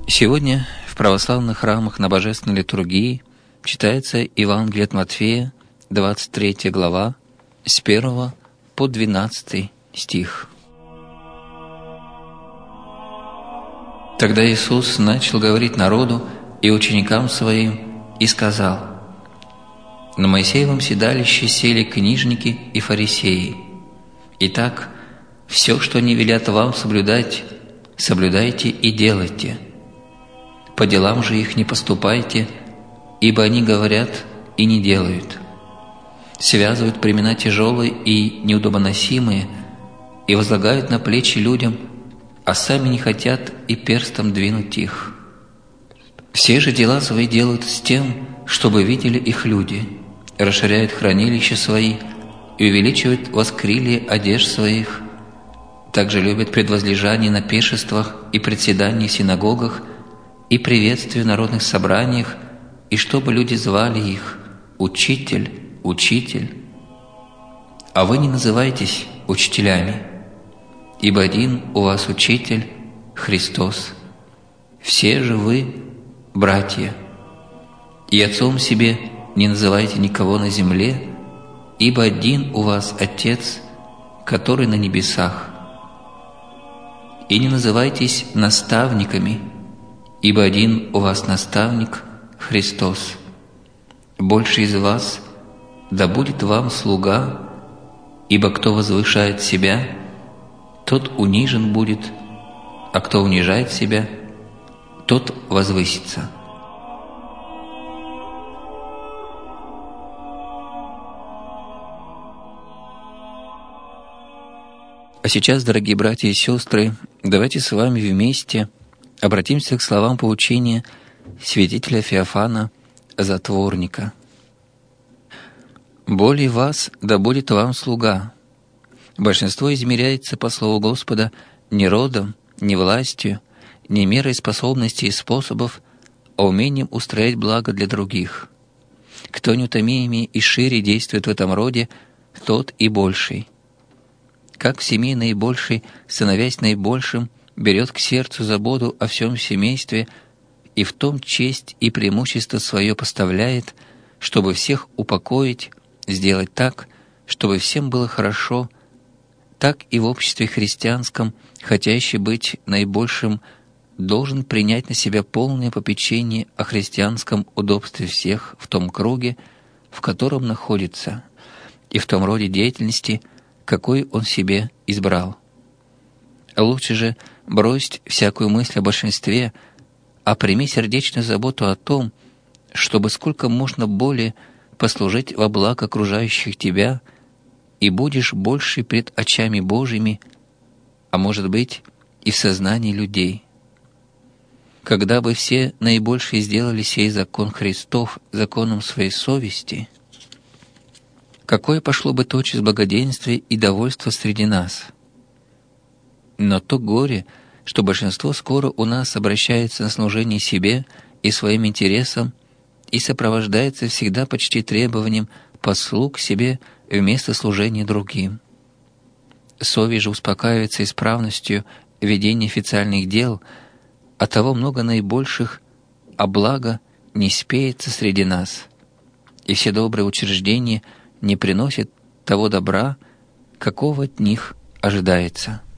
Сегодня в православных храмах на Божественной литургии читается Евангелие от Матфея, 23 глава, с 1 по 12 стих. Тогда Иисус начал говорить народу и ученикам Своим и сказал: «На Моисеевом седалище сели книжники и фарисеи. Итак, все, что они велят вам соблюдать, соблюдайте и делайте. По делам же их не поступайте, ибо они говорят и не делают. Связывают бремена тяжелые и неудобоносимые и возлагают на плечи людям, а сами не хотят и перстом двинуть их. Все же дела свои делают с тем, чтобы видели их люди, расширяют хранилища свои и увеличивают воскрилие одежд своих. Также любят предвозлежание на пиршествах и председания в синагогах и приветствия в народных собраниях, и чтобы люди звали их «Учитель, Учитель». А вы не называйтесь учителями, ибо один у вас Учитель – Христос. Все же вы – братья. И отцом себе не называйте никого на земле, ибо один у вас Отец, который на небесах. И не называйтесь наставниками, ибо один у вас наставник – Христос. Больше из вас да будет вам слуга, ибо кто возвышает себя, тот унижен будет, а кто унижает себя, тот возвысится». А сейчас, дорогие братья и сестры, давайте с вами вместе обратимся к словам поучения святителя Феофана Затворника. «Более вас да будет вам слуга. Большинство измеряется, по слову Господа, не родом, не властью, не мерой способностей и способов, а умением устроять благо для других. Кто неутомимее и шире действует в этом роде, тот и больший. Как в семье наибольший, становясь наибольшим, берет к сердцу заботу о всем семействе и в том честь и преимущество свое поставляет, чтобы всех упокоить, сделать так, чтобы всем было хорошо, так и в обществе христианском, хотящий быть наибольшим, должен принять на себя полное попечение о христианском удобстве всех в том круге, в котором находится, и в том роде деятельности, какой он себе избрал. Лучше же брось всякую мысль о большинстве, а прими сердечную заботу о том, чтобы сколько можно более послужить во благо окружающих тебя, и будешь больше пред очами Божьими, а может быть и в сознании людей. Когда бы все наибольшие сделали сей закон Христов законом своей совести, какое пошло бы тотчас благоденствие и довольство среди нас? Но то горе, что большинство скоро у нас обращается на служение себе и своим интересам и сопровождается всегда почти требованием послуг себе вместо служения другим. Совесть же успокаивается исправностью ведения официальных дел, а того много наибольших, а благо не спеется среди нас, и все добрые учреждения не приносят того добра, какого от них ожидается.